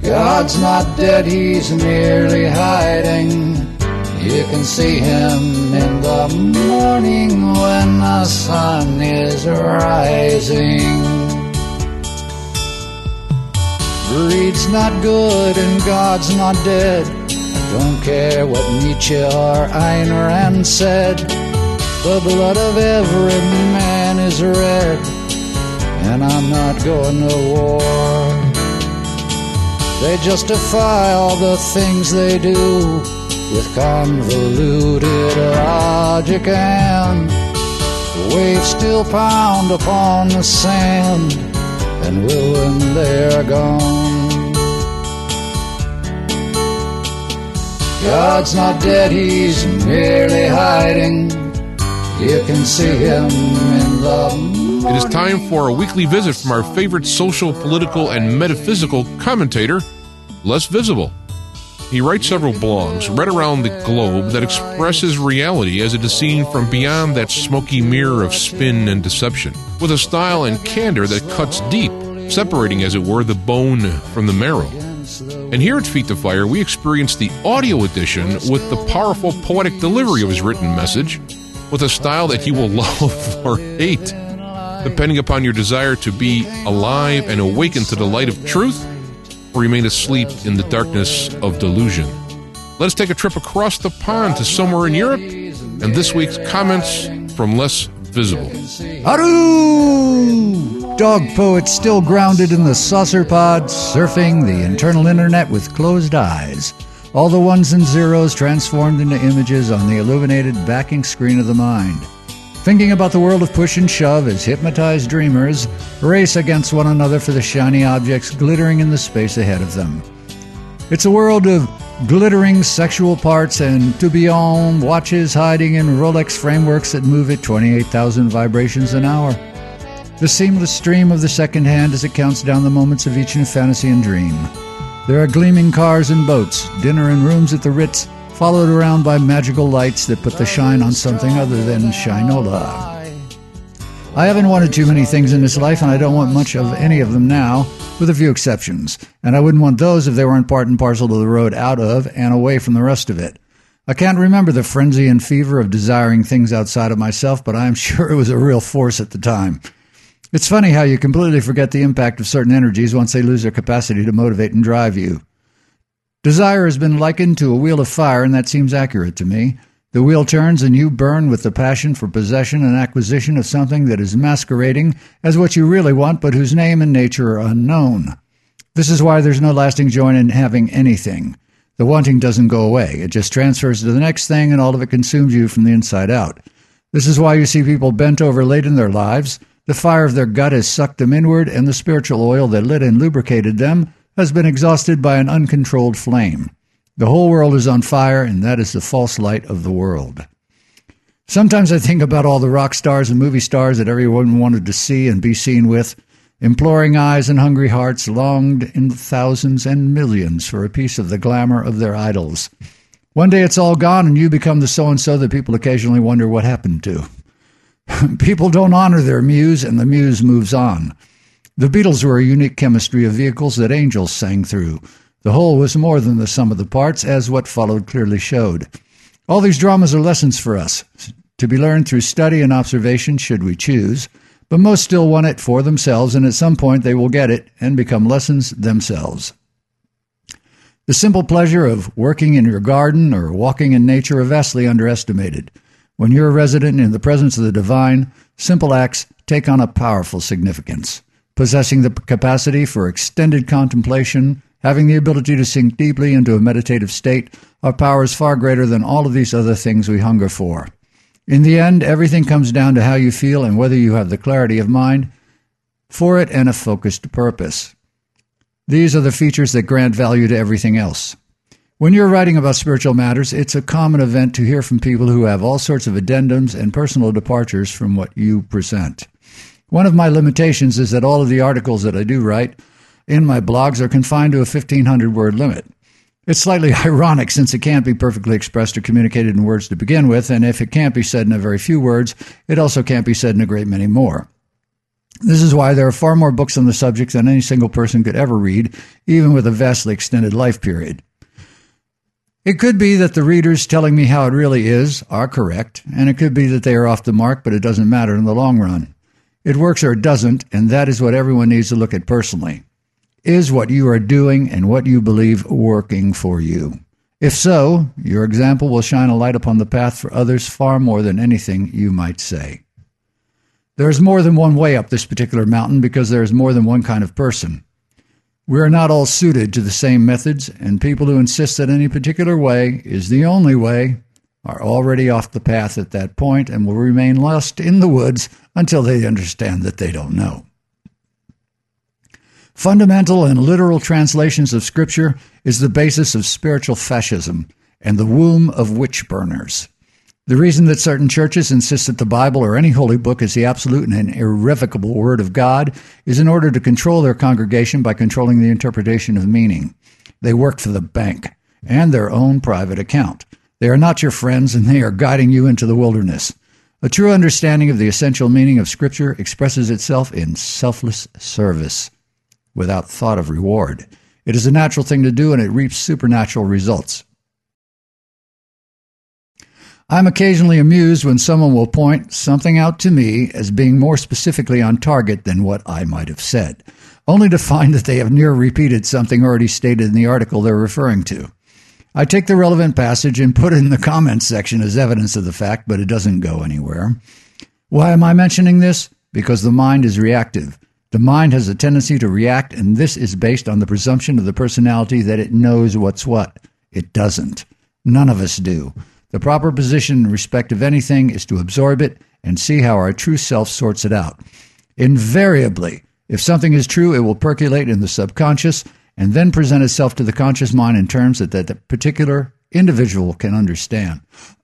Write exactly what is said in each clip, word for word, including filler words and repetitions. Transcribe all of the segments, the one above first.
God's not dead, he's merely hiding. You can see him in the morning when the sun is rising. Greed's not good and God's not dead. I don't care what Nietzsche or Ayn Rand said. The blood of every man is red, and I'm not going to war. They justify all the things they do with convoluted logic, and the waves still pound upon the sand and will when they're gone. God's not dead, he's merely hiding. You can see him in the morning. It is time for a weekly visit from our favorite social, political, and metaphysical commentator, Les Visible. He writes several blogs right around the globe that expresses reality as it is seen from beyond that smoky mirror of spin and deception, with a style and candor that cuts deep, separating, as it were, the bone from the marrow. And here at Feet to Fire, we experience the audio edition with the powerful poetic delivery of his written message, with a style that you will love or hate, depending upon your desire to be alive and awaken to the light of truth, or remain asleep in the darkness of delusion. Let us take a trip across the pond to somewhere in Europe, and this week's comments from Les Visible. Haru! Dog poet still grounded in the saucer pod, surfing the internal internet with closed eyes. All the ones and zeros transformed into images on the illuminated backing screen of the mind. Thinking about the world of push and shove as hypnotized dreamers race against one another for the shiny objects glittering in the space ahead of them. It's a world of glittering sexual parts and tourbillon watches hiding in Rolex frameworks that move at twenty-eight thousand vibrations an hour. The seamless stream of the second hand as it counts down the moments of each new fantasy and dream. There are gleaming cars and boats, dinner and rooms at the Ritz, followed around by magical lights that put the shine on something other than shinola. I haven't wanted too many things in this life, and I don't want much of any of them now, with a few exceptions. And I wouldn't want those if they weren't part and parcel of the road out of and away from the rest of it. I can't remember the frenzy and fever of desiring things outside of myself, but I am sure it was a real force at the time. It's funny how you completely forget the impact of certain energies once they lose their capacity to motivate and drive you. Desire has been likened to a wheel of fire, and that seems accurate to me. The wheel turns and you burn with the passion for possession and acquisition of something that is masquerading as what you really want, but whose name and nature are unknown. This is why there's no lasting joy in having anything. The wanting doesn't go away. It just transfers to the next thing, and all of it consumes you from the inside out. This is why you see people bent over late in their lives. The fire of their gut has sucked them inward, and the spiritual oil that lit and lubricated them has been exhausted by an uncontrolled flame. The whole world is on fire, and that is the false light of the world. Sometimes I think about all the rock stars and movie stars that everyone wanted to see and be seen with. Imploring eyes and hungry hearts longed in thousands and millions for a piece of the glamour of their idols. One day it's all gone, and you become the so-and-so that people occasionally wonder what happened to. People don't honor their muse, and the muse moves on. The Beatles were a unique chemistry of vehicles that angels sang through. The whole was more than the sum of the parts, as what followed clearly showed. All these dramas are lessons for us, to be learned through study and observation should we choose, but most still want it for themselves, and at some point they will get it and become lessons themselves. The simple pleasure of working in your garden or walking in nature are vastly underestimated. When you're a resident in the presence of the divine, simple acts take on a powerful significance. Possessing the capacity for extended contemplation, having the ability to sink deeply into a meditative state, are powers far greater than all of these other things we hunger for. In the end, everything comes down to how you feel and whether you have the clarity of mind for it and a focused purpose. These are the features that grant value to everything else. When you're writing about spiritual matters, it's a common event to hear from people who have all sorts of addendums and personal departures from what you present. One of my limitations is that all of the articles that I do write in my blogs are confined to a fifteen hundred word limit. It's slightly ironic since it can't be perfectly expressed or communicated in words to begin with, and if it can't be said in a very few words, it also can't be said in a great many more. This is why there are far more books on the subject than any single person could ever read, even with a vastly extended life period. It could be that the readers telling me how it really is are correct, and it could be that they are off the mark, but it doesn't matter in the long run. It works or it doesn't, and that is what everyone needs to look at personally. Is what you are doing and what you believe working for you? If so, your example will shine a light upon the path for others far more than anything you might say. There is more than one way up this particular mountain because there is more than one kind of person. We are not all suited to the same methods, and people who insist that any particular way is the only way are already off the path at that point and will remain lost in the woods until they understand that they don't know. Fundamental and literal translations of Scripture is the basis of spiritual fascism and the womb of witch burners. The reason that certain churches insist that the Bible or any holy book is the absolute and irrevocable Word of God is in order to control their congregation by controlling the interpretation of meaning. They work for the bank and their own private account. They are not your friends, and they are guiding you into the wilderness. A true understanding of the essential meaning of Scripture expresses itself in selfless service, without thought of reward. It is a natural thing to do, and it reaps supernatural results. I'm occasionally amused when someone will point something out to me as being more specifically on target than what I might have said, only to find that they have near repeated something already stated in the article they're referring to. I take the relevant passage and put it in the comments section as evidence of the fact, but it doesn't go anywhere. Why am I mentioning this? Because the mind is reactive. The mind has a tendency to react, and this is based on the presumption of the personality that it knows what's what. It doesn't. None of us do. The proper position in respect of anything is to absorb it and see how our true self sorts it out. Invariably, if something is true, it will percolate in the subconscious and then present itself to the conscious mind in terms that the particular individual can understand.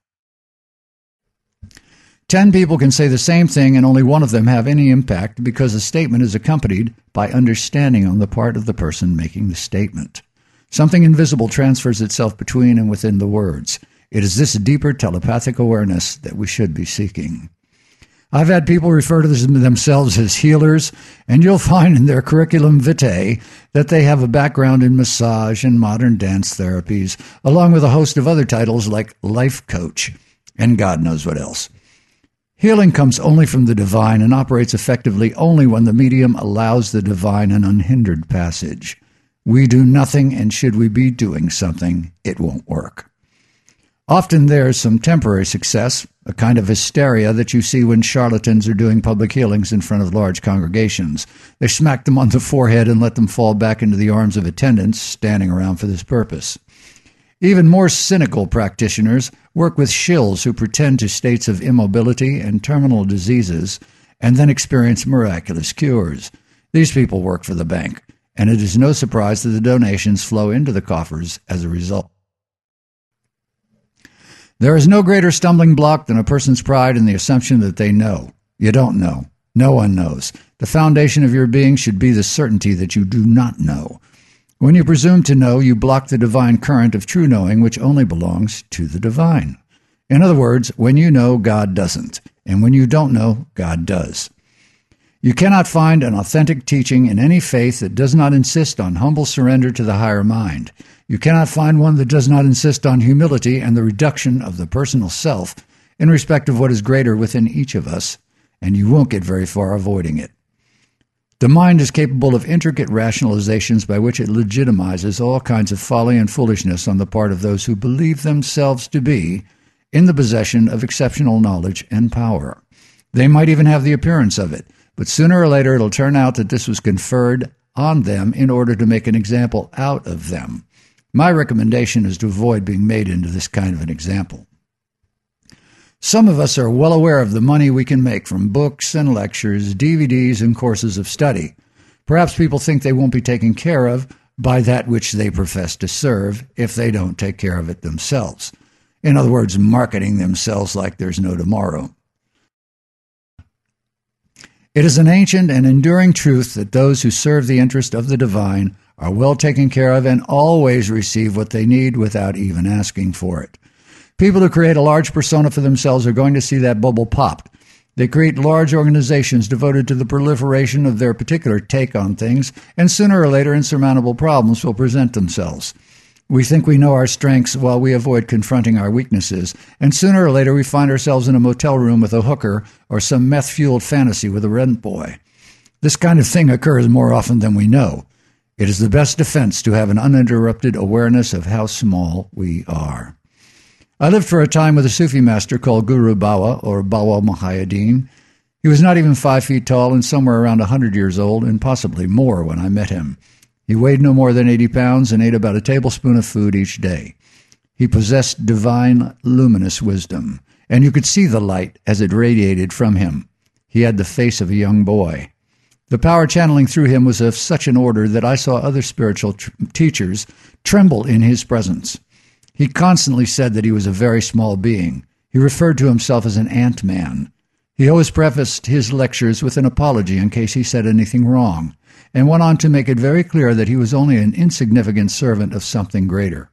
Ten people can say the same thing and only one of them have any impact because the statement is accompanied by understanding on the part of the person making the statement. Something invisible transfers itself between and within the words. It is this deeper telepathic awareness that we should be seeking. I've had people refer to themselves as healers, and you'll find in their curriculum vitae that they have a background in massage and modern dance therapies, along with a host of other titles like life coach, and God knows what else. Healing comes only from the divine and operates effectively only when the medium allows the divine an unhindered passage. We do nothing, and should we be doing something, it won't work. Often there is some temporary success, a kind of hysteria that you see when charlatans are doing public healings in front of large congregations. They smack them on the forehead and let them fall back into the arms of attendants standing around for this purpose. Even more cynical practitioners work with shills who pretend to states of immobility and terminal diseases and then experience miraculous cures. These people work for the bank, and it is no surprise that the donations flow into the coffers as a result. There is no greater stumbling block than a person's pride in the assumption that they know. You don't know. No one knows. The foundation of your being should be the certainty that you do not know. When you presume to know, you block the divine current of true knowing, which only belongs to the divine. In other words, when you know, God doesn't. And when you don't know, God does. You cannot find an authentic teaching in any faith that does not insist on humble surrender to the higher mind. You cannot find one that does not insist on humility and the reduction of the personal self in respect of what is greater within each of us, and you won't get very far avoiding it. The mind is capable of intricate rationalizations by which it legitimizes all kinds of folly and foolishness on the part of those who believe themselves to be in the possession of exceptional knowledge and power. They might even have the appearance of it, but sooner or later it'll turn out that this was conferred on them in order to make an example out of them. My recommendation is to avoid being made into this kind of an example. Some of us are well aware of the money we can make from books and lectures, D V Ds, and courses of study. Perhaps people think they won't be taken care of by that which they profess to serve if they don't take care of it themselves. In other words, marketing themselves like there's no tomorrow. It is an ancient and enduring truth that those who serve the interest of the divine are well taken care of and always receive what they need without even asking for it. People who create a large persona for themselves are going to see that bubble popped. They create large organizations devoted to the proliferation of their particular take on things, and sooner or later insurmountable problems will present themselves. We think we know our strengths while we avoid confronting our weaknesses, and sooner or later we find ourselves in a motel room with a hooker or some meth-fueled fantasy with a rent boy. This kind of thing occurs more often than we know. It is the best defense to have an uninterrupted awareness of how small we are. I lived for a time with a Sufi master called Guru Bawa, or Bawa Muhyiddin. He was not even five feet tall and somewhere around a hundred years old, and possibly more when I met him. He weighed no more than eighty pounds and ate about a tablespoon of food each day. He possessed divine, luminous wisdom, and you could see the light as it radiated from him. He had the face of a young boy. The power channeling through him was of such an order that I saw other spiritual tr- teachers tremble in his presence. He constantly said that he was a very small being. He referred to himself as an ant-man. He always prefaced his lectures with an apology in case he said anything wrong, and went on to make it very clear that he was only an insignificant servant of something greater.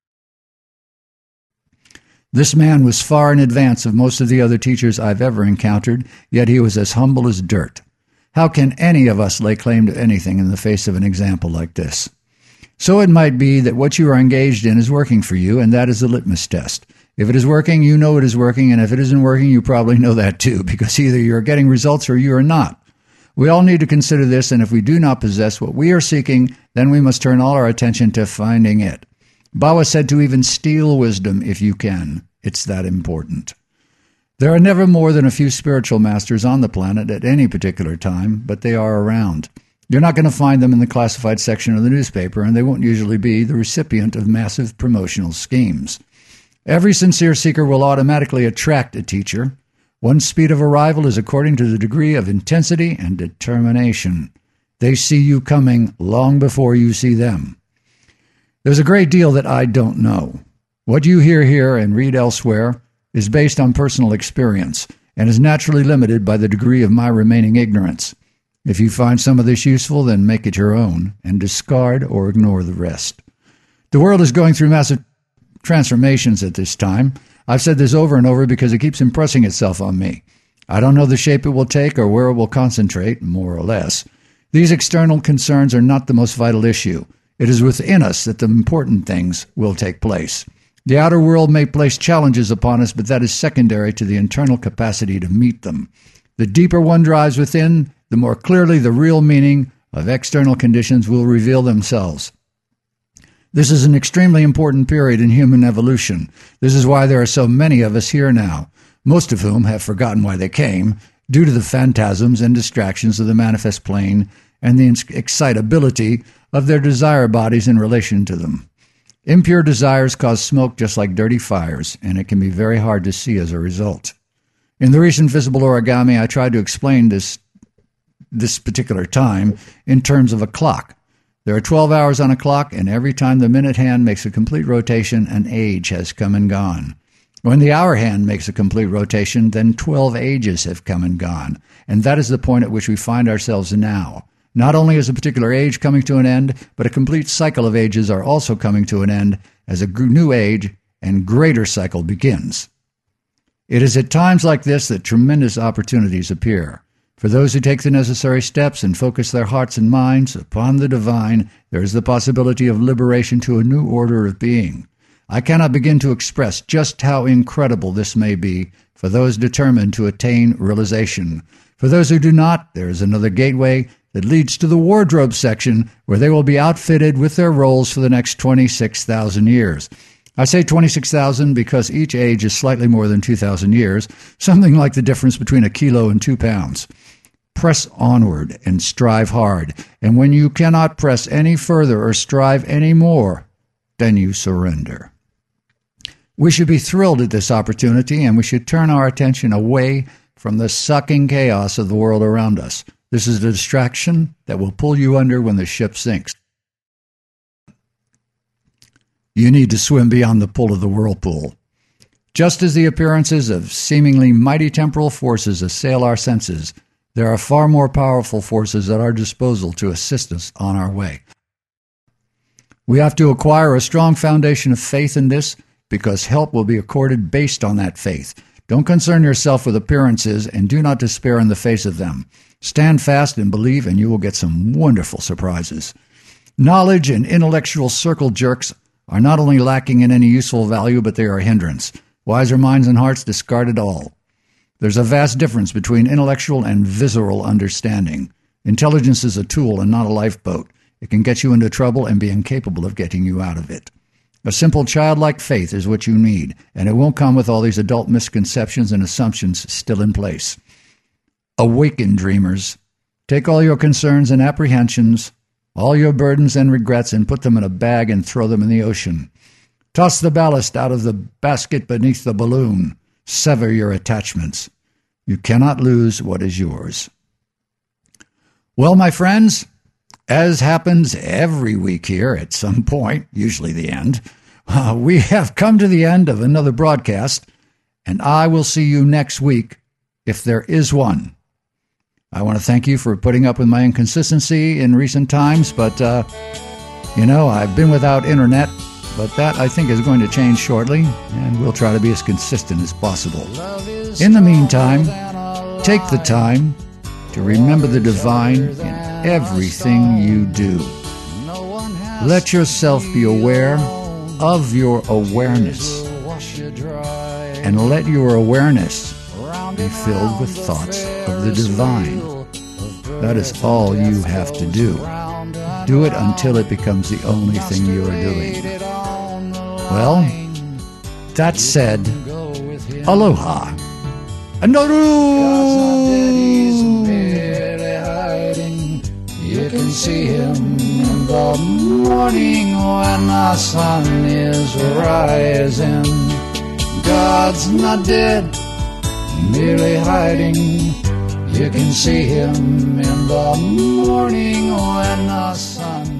This man was far in advance of most of the other teachers I've ever encountered, yet he was as humble as dirt. How can any of us lay claim to anything in the face of an example like this? So it might be that what you are engaged in is working for you, and that is the litmus test. If it is working, you know it is working, and if it isn't working, you probably know that too, because either you're getting results or you are not. We all need to consider this, and if we do not possess what we are seeking, then we must turn all our attention to finding it. Bawa said to even steal wisdom if you can. It's that important. There are never more than a few spiritual masters on the planet at any particular time, but they are around. You're not going to find them in the classified section of the newspaper, and they won't usually be the recipient of massive promotional schemes. Every sincere seeker will automatically attract a teacher. One's speed of arrival is according to the degree of intensity and determination. They see you coming long before you see them. There's a great deal that I don't know. What you hear here and read elsewhere is based on personal experience and is naturally limited by the degree of my remaining ignorance. If you find some of this useful, then make it your own and discard or ignore the rest. The world is going through massive transformations at this time. I've said this over and over because it keeps impressing itself on me. I don't know the shape it will take or where it will concentrate, more or less. These external concerns are not the most vital issue. It is within us that the important things will take place. The outer world may place challenges upon us, but that is secondary to the internal capacity to meet them. The deeper one drives within, the more clearly the real meaning of external conditions will reveal themselves. This is an extremely important period in human evolution. This is why there are so many of us here now, most of whom have forgotten why they came, due to the phantasms and distractions of the manifest plane and the excitability of their desire bodies in relation to them. Impure desires cause smoke just like dirty fires, and it can be very hard to see as a result. In the recent Visible Origami, I tried to explain this, this particular time in terms of a clock. There are twelve hours on a clock, and every time the minute hand makes a complete rotation, an age has come and gone. When the hour hand makes a complete rotation, then twelve ages have come and gone, and that is the point at which we find ourselves now. Not only is a particular age coming to an end, but a complete cycle of ages are also coming to an end as a new age and greater cycle begins. It is at times like this that tremendous opportunities appear. For those who take the necessary steps and focus their hearts and minds upon the divine, there is the possibility of liberation to a new order of being. I cannot begin to express just how incredible this may be for those determined to attain realization. For those who do not, there is another gateway that leads to the wardrobe section where they will be outfitted with their roles for the next twenty-six thousand years. I say twenty-six thousand because each age is slightly more than two thousand years, something like the difference between a kilo and two pounds. Press onward and strive hard, and when you cannot press any further or strive any more, then you surrender. We should be thrilled at this opportunity, and we should turn our attention away from the sucking chaos of the world around us. This is a distraction that will pull you under when the ship sinks. You need to swim beyond the pull of the whirlpool. Just as the appearances of seemingly mighty temporal forces assail our senses, there are far more powerful forces at our disposal to assist us on our way. We have to acquire a strong foundation of faith in this, because help will be accorded based on that faith. Don't concern yourself with appearances, and do not despair in the face of them. Stand fast and believe, and you will get some wonderful surprises. Knowledge and intellectual circle jerks are not only lacking in any useful value, but they are a hindrance. Wiser minds and hearts discard it all. There's a vast difference between intellectual and visceral understanding. Intelligence is a tool and not a lifeboat. It can get you into trouble and be incapable of getting you out of it. A simple childlike faith is what you need, and it won't come with all these adult misconceptions and assumptions still in place. Awaken, dreamers. Take all your concerns and apprehensions, all your burdens and regrets, and put them in a bag and throw them in the ocean. Toss the ballast out of the basket beneath the balloon. Sever your attachments. You cannot lose what is yours. Well, my friends, as happens every week here at some point, usually the end, uh, we have come to the end of another broadcast, and I will see you next week if there is one. I want to thank you for putting up with my inconsistency in recent times, but, uh, you know, I've been without internet, but that I think is going to change shortly, and we'll try to be as consistent as possible. In the meantime, take the time to remember the divine in everything you do. Let yourself be aware of your awareness, and let your awareness be filled with thoughts of the divine. That is all you have to do. Do it until it becomes the only thing you are doing. Well, that said, aloha. And you can see him in the morning when the sun is rising. God's not dead, merely hiding. You can see him in the morning when the sun